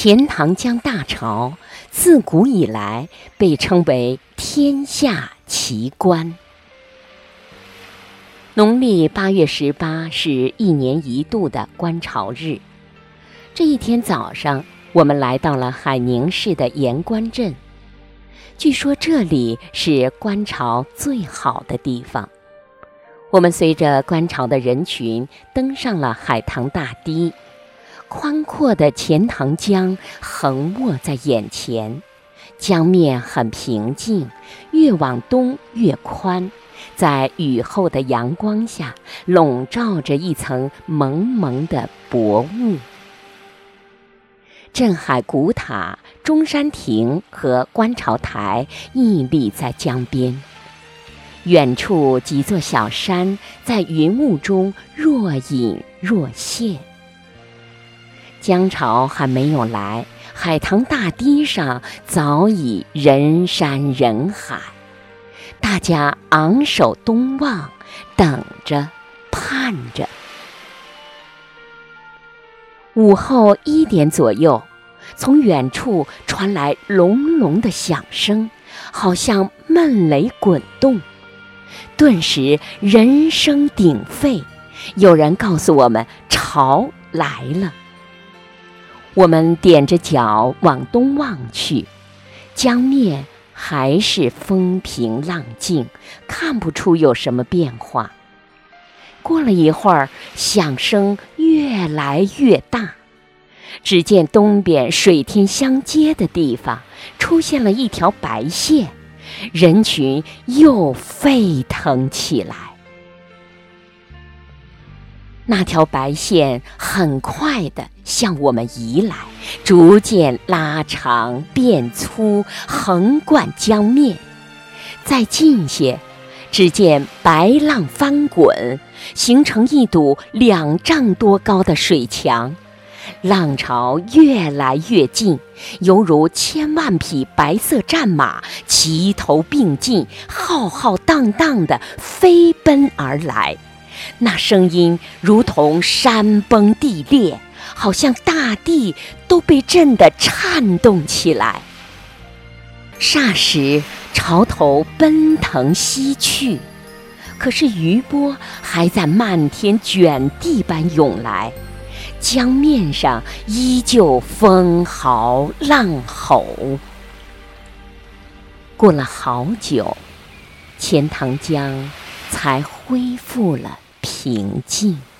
钱塘江大潮自古以来被称为天下奇观。农历8月18是一年一度的观潮日。这一天早上，我们来到了海宁市的盐官镇。据说这里是观潮最好的地方。我们随着观潮的人群登上了海棠大堤，宽阔的钱塘江横卧在眼前，江面很平静，越往东越宽，在雨后的阳光下笼罩着一层蒙蒙的薄雾。镇海古塔、中山亭和观潮台屹立在江边，远处几座小山在云雾中若隐若现。江潮还没有来，海棠大堤上早已人山人海，大家昂首东望，等着盼着。午后1点左右，从远处传来隆隆的响声，好像闷雷滚动。顿时人声鼎沸，有人告诉我们潮来了。我们踮着脚往东望去，江面还是风平浪静，看不出有什么变化。过了一会儿，响声越来越大，只见东边水天相接的地方出现了一条白线，人群又沸腾起来。那条白线很快地向我们移来，逐渐拉长变粗，横贯江面。再近些，只见白浪翻滚，形成一堵2丈多高的水墙。浪潮越来越近，犹如千万匹白色战马齐头并进，浩浩荡荡地飞奔而来。那声音如同山崩地裂，好像大地都被震得颤动起来。霎时潮头奔腾西去，可是余波还在漫天卷地般涌来，江面上依旧风嚎浪吼。过了好久，钱塘江才恢复了平静。